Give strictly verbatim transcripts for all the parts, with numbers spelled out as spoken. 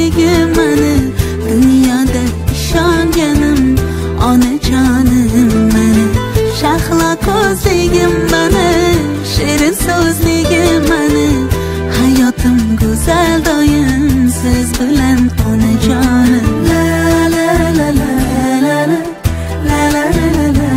so'zligim mani dunyoda ishonganim onajonim mani shahlo ko'zligim mani shirin so'zligim mani hayotim go'zal doim siz bilan onajonim la la la la la la la la la la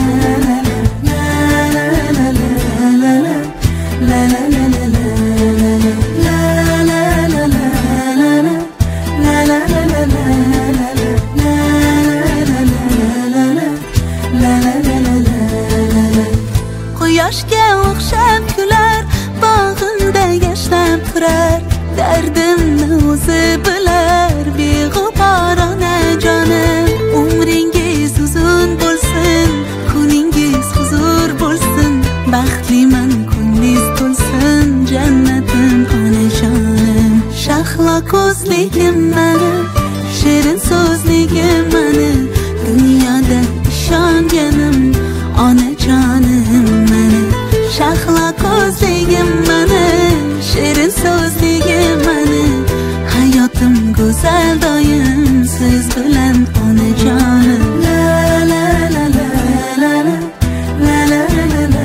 Quyoshga o'xshab kular bog'imda yashnab turar dardimni o'zi bilar beg'ubor onajonim umringiz uzun bo'lsin kuningiz huzur bo'lsin baxtliman ko'nglingiz to'lsin jannatim onajonim shahlo ko'zligim mani shirin so'zligim mani dunyoda ishonganim onajonim mani shahlo ko'zligim mani shirin so'zligim mani hayotim go'zal doim siz bilan onajonim la la la la la la la la la la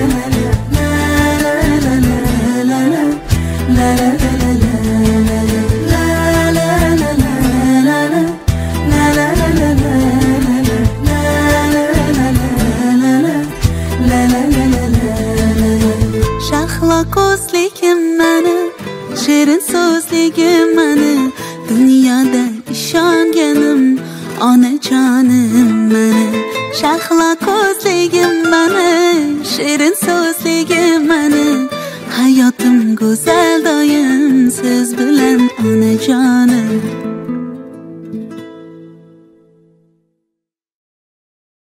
shahlo ko'zligim mani shirin so'zligim mani dunyoda ishonganim onajonim mani shahlo ko'zligim mani shirin so'zligim mani hayotim go'zal doim siz bilan onajonim